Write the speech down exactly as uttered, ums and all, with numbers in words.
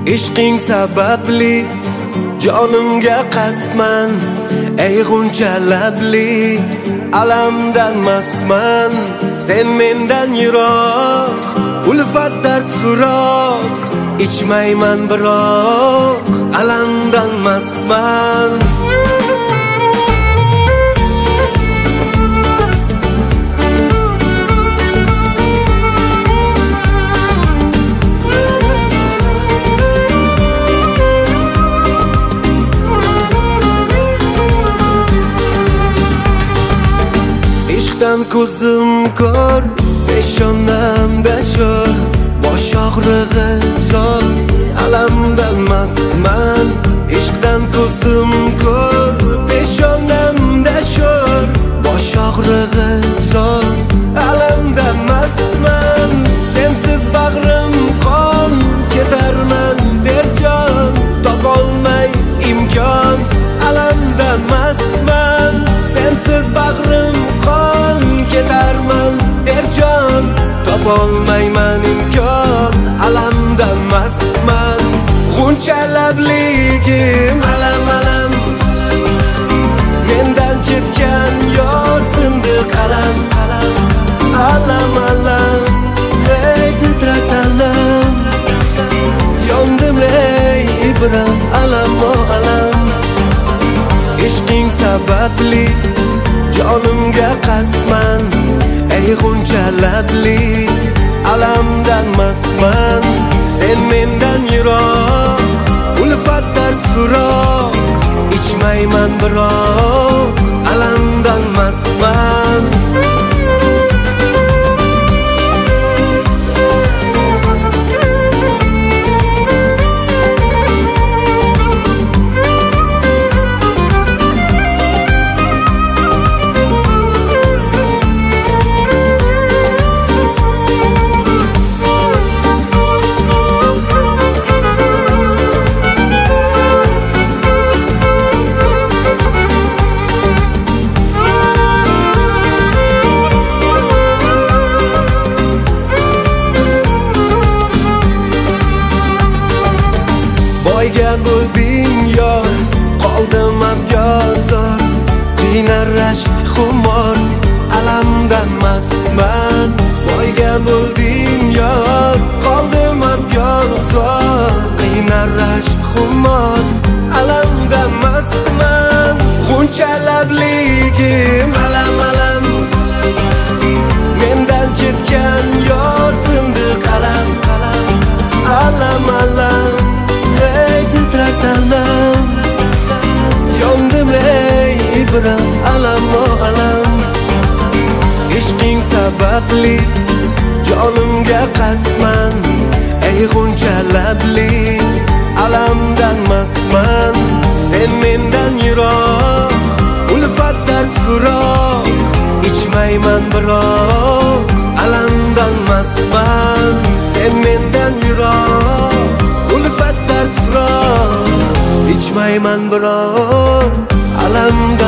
ishqing sababli jonimga qasdman, ey g'uncha labli alamdan mastman. Sen mendan yiroq, ulfat dard firoq, ichmayman biroq alamdan mastman. Ishqdan ko'zim ko'r, peshonamda sho'r, bosh og'rig'i zo'r, alamdan mastman. Ishqdan ko'zim ko'r, peshonamda sho'r, bosh og'rig'i zo'r, alamdan mastman. Sensiz bag'rim qon, ketarman berjon, topolmay imkon, alamdan mastman. Sensiz bag'rim qon, ketarman berjon, topolmayman imkon, alamdan mastman. G'uncha labligim alam alam, mendan ketgan yor sindi qalam. Alam alam, ey titratalam, yondim ey ibram, alam o alam. Ishqing sababli jonimga qasdman, ey g'uncha labli alamdan mastman. Sen mendan yiroq, ulfat dard firoq, ichmayman biroq alamdan mastman. Boyga bo'lding yor, qoldim abyor zor, qiynarash xumor, alamdan mastman. Boyga bo'lding yor, qoldim abyor zor, qiynarash xumor, alamdan mastman. G'uncha labligim alam alam, mendan ketgan yor sindi qalam. Alam alam, ey titratalam, yondim ey ibram, alam o alam. Ishqing sababli jonimga qasdman, ey g'uncha labli alamdan mastman. Sen mendan yiroq, ulfat dard firoq, ichmayman biroq alamdan mastman. Sen mendan yiroq, ulfat dard firoq, ichmayman biroq alamdan